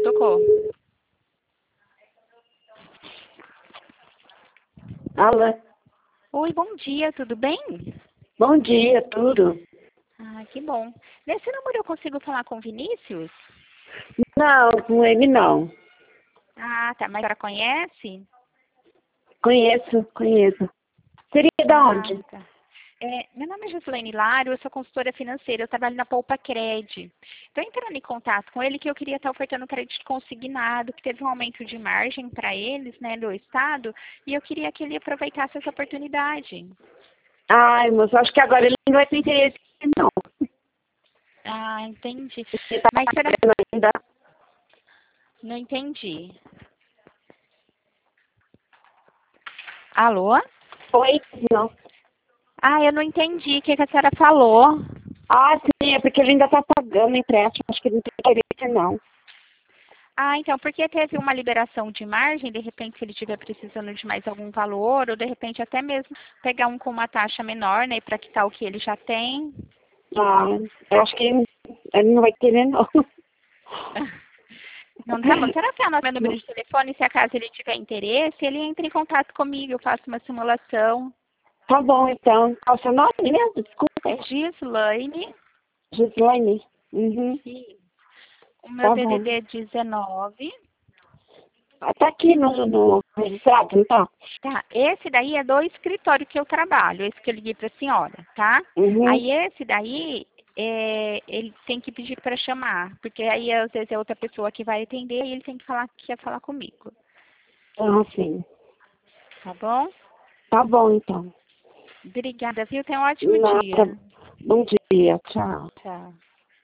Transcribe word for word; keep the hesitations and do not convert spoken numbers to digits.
Tocou. Alô? Oi, bom dia, tudo bem? Bom dia, tudo? Ah, que bom. Nesse número eu consigo falar com o Vinícius? Não, com ele não. Ah, tá. Mas a senhora conhece? Conheço, conheço. Seria da Ah, onde? tá. É, meu nome é Gislaine Lário, eu sou consultora financeira, eu trabalho na Poupa Cred. Estou entrando em contato com ele que eu queria estar ofertando crédito consignado, que teve um aumento de margem para eles, né, do Estado, e eu queria que ele aproveitasse essa oportunidade. Ai, moço, acho que agora ele não vai ter interesse, não. Ah, entendi. Ele tá Mas será... pagando ainda. Não entendi. Alô? Oi? Não. Ah, eu não entendi o que, que a senhora falou. Ah, sim, é porque ele ainda tá pagando o empréstimo. Acho que ele não tem interesse, não. Ah, então, porque teve uma liberação de margem, de repente, se ele estiver precisando de mais algum valor, ou de repente até mesmo pegar um com uma taxa menor, né, para quitar o que ele já tem. Ah, eu acho que ele, ele não vai querer, não. Não tá bom. Será que é o meu número de telefone, se acaso ele tiver interesse, ele entra em contato comigo, eu faço uma simulação. Tá bom, então. Qual o seu nome mesmo? É Desculpa. Gislaine, Gislaine. Uhum. e o meu Tá bom. D D D é dezenove. Ah, tá aqui no, no registrado, não tá? Tá, esse daí é do escritório que eu trabalho, esse que eu liguei para a senhora, tá? Uhum. Aí esse daí, é, ele tem que pedir para chamar, porque aí às vezes é outra pessoa que vai atender e ele tem que falar que quer falar comigo, Ah, sim. tá bom? Tá bom, então. Obrigada, viu? Tenha um ótimo Nada. dia. Bom dia. Tchau. Tchau.